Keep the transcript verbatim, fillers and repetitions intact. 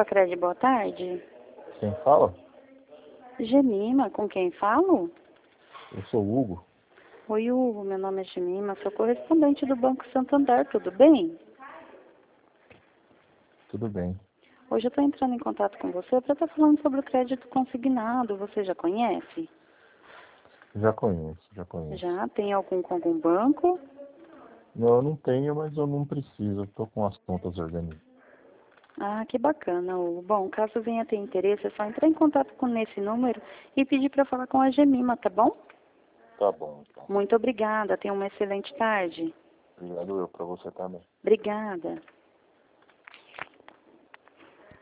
Facred, boa tarde. Quem fala? Gemima, com quem falo? Eu sou o Hugo. Oi, Hugo, meu nome é Gemima, sou correspondente do Banco Santander, tudo bem? Tudo bem. Hoje eu estou entrando em contato com você para estar falando sobre o crédito consignado, você já conhece? Já conheço, já conheço. Já? Tem algum com algum banco? Não, eu não tenho, mas eu não preciso. Estou com as contas organizadas. Ah, que bacana, Hugo. Bom, caso venha ter interesse, é só entrar em contato com esse número e pedir para falar com a Gemima, tá bom? Tá bom, então. Muito obrigada, tenha uma excelente tarde. Obrigado eu, para você também. Obrigada.